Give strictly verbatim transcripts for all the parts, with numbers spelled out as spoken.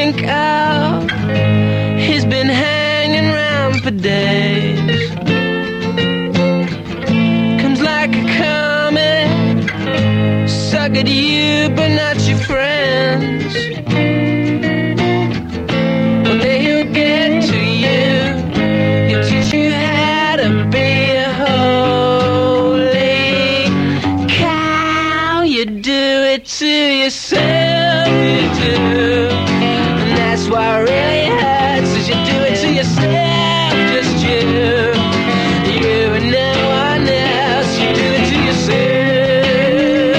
think of. He's been hanging around for days. Comes like a comet, suck at you but not your friends. One day he'll get to you, he'll teach you how to be a holy cow. You do it to yourself, you do. And that's why it really hurts, is you do it to yourself, just you. You and no one else, you do it to yourself.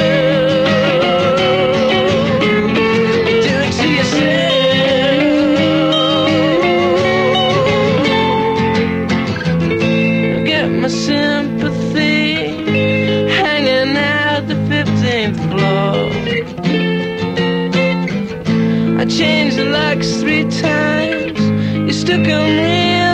You do it to yourself. Get my sympathy hanging out the fifteenth floor. I changed the locks three times, you stuck 'em real